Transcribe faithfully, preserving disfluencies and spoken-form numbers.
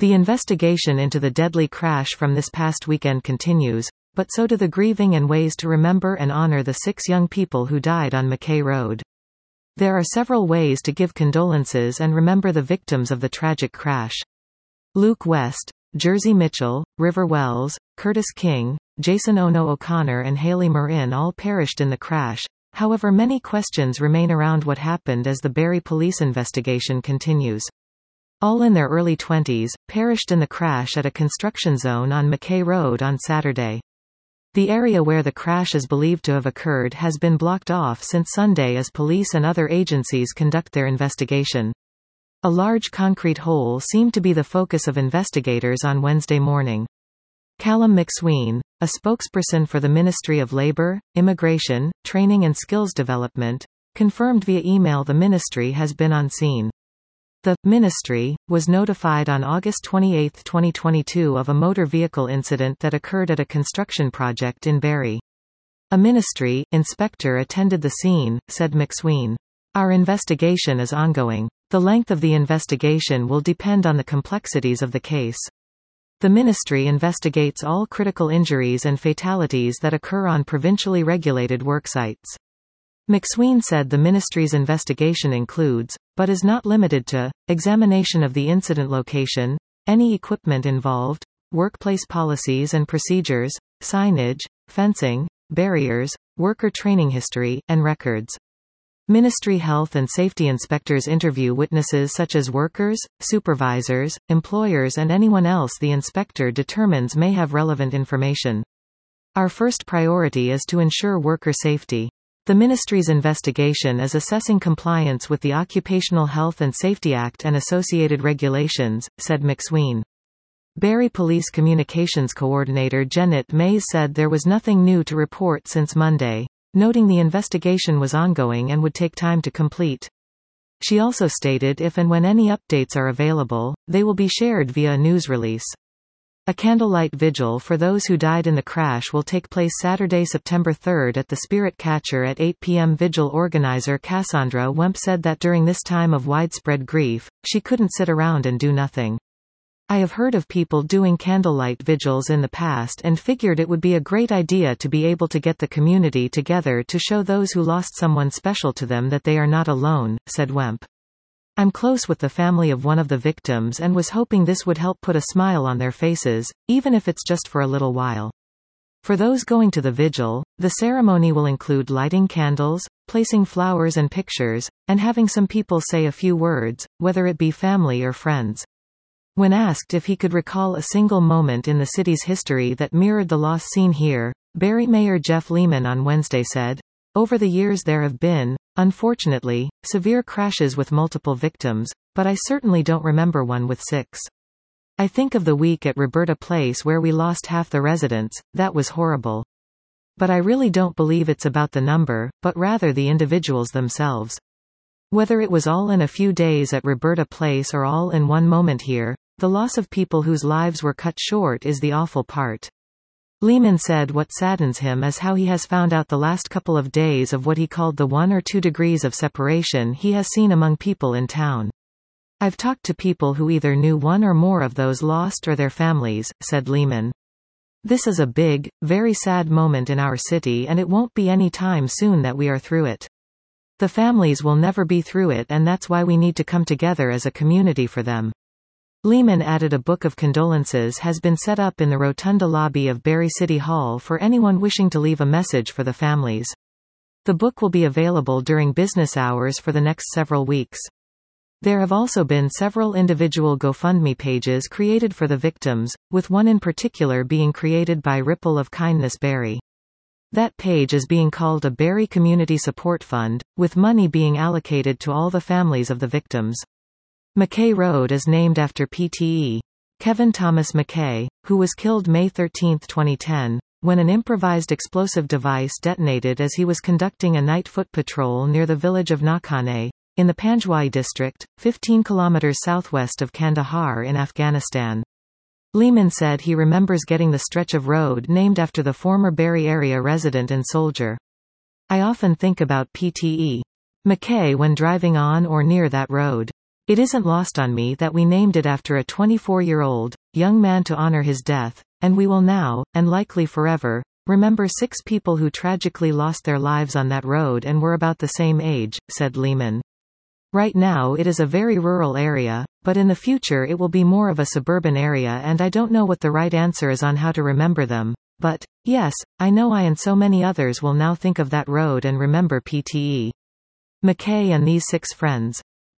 The investigation into the deadly crash from this past weekend continues, but so do the grieving and ways to remember and honor the six young people who died on McKay Road. There are several ways to give condolences and remember the victims of the tragic crash. Luke West, Jersey Mitchell, River Wells, Curtis King, Jason Ono O'Connor and Haley Marin all perished in the crash. However, many questions remain around what happened as the Barrie police investigation continues. All in their early twenties, perished in the crash at a construction zone on McKay Road on Saturday. The area where the crash is believed to have occurred has been blocked off since Sunday as police and other agencies conduct their investigation. A large concrete hole seemed to be the focus of investigators on Wednesday morning. Callum McSween, a spokesperson for the Ministry of Labour, Immigration, Training and Skills Development, confirmed via email the ministry has been on scene. The ministry was notified on August twenty-eighth, twenty twenty-two of a motor vehicle incident that occurred at a construction project in Barrie. A ministry inspector attended the scene, said McSween. Our investigation is ongoing. The length of the investigation will depend on the complexities of the case. The ministry investigates all critical injuries and fatalities that occur on provincially regulated worksites. McSween said the ministry's investigation includes, but is not limited to, examination of the incident location, any equipment involved, workplace policies and procedures, signage, fencing, barriers, worker training history, and records. Ministry health and safety inspectors interview witnesses such as workers, supervisors, employers and anyone else the inspector determines may have relevant information. Our first priority is to ensure worker safety. The ministry's investigation is assessing compliance with the Occupational Health and Safety Act and associated regulations, said McSween. Barrie Police Communications Coordinator Janet Mays said there was nothing new to report since Monday, noting the investigation was ongoing and would take time to complete. She also stated if and when any updates are available, they will be shared via a news release. A candlelight vigil for those who died in the crash will take place Saturday, September third at the Spirit Catcher at eight p m Vigil organizer Cassandra Wemp said that during this time of widespread grief, she couldn't sit around and do nothing. I have heard of people doing candlelight vigils in the past and figured it would be a great idea to be able to get the community together to show those who lost someone special to them that they are not alone, said Wemp. I'm close with the family of one of the victims and was hoping this would help put a smile on their faces, even if it's just for a little while. For those going to the vigil, the ceremony will include lighting candles, placing flowers and pictures, and having some people say a few words, whether it be family or friends. When asked if he could recall a single moment in the city's history that mirrored the loss seen here, Barrie Mayor Jeff Lehman on Wednesday said, over the years there have been, unfortunately, severe crashes with multiple victims, but I certainly don't remember one with six. I think of the week at Roberta Place where we lost half the residents, that was horrible. But I really don't believe it's about the number, but rather the individuals themselves. Whether it was all in a few days at Roberta Place or all in one moment here, the loss of people whose lives were cut short is the awful part. Lehman said what saddens him is how he has found out the last couple of days of what he called the one or two degrees of separation he has seen among people in town. I've talked to people who either knew one or more of those lost or their families, said Lehman. This is a big, very sad moment in our city and it won't be any time soon that we are through it. The families will never be through it and that's why we need to come together as a community for them. Lehman added a book of condolences has been set up in the rotunda lobby of Barrie City Hall for anyone wishing to leave a message for the families. The book will be available during business hours for the next several weeks. There have also been several individual GoFundMe pages created for the victims, with one in particular being created by Ripple of Kindness Barrie. That page is being called a Barrie Community Support Fund, with money being allocated to all the families of the victims. McKay Road is named after P T E Kevin Thomas McKay, who was killed May thirteenth, twenty ten, when an improvised explosive device detonated as he was conducting a night foot patrol near the village of Nakhane, in the Panjwai district, fifteen kilometers southwest of Kandahar in Afghanistan. Lehman said he remembers getting the stretch of road named after the former Barrie area resident and soldier. I often think about P T E McKay when driving on or near that road. It isn't lost on me that we named it after a twenty-four-year-old, young man to honor his death, and we will now, and likely forever, remember six people who tragically lost their lives on that road and were about the same age, said Lehman. Right now it is a very rural area, but in the future it will be more of a suburban area, and I don't know what the right answer is on how to remember them. But, yes, I know I and so many others will now think of that road and remember P T E. McKay and these six friends.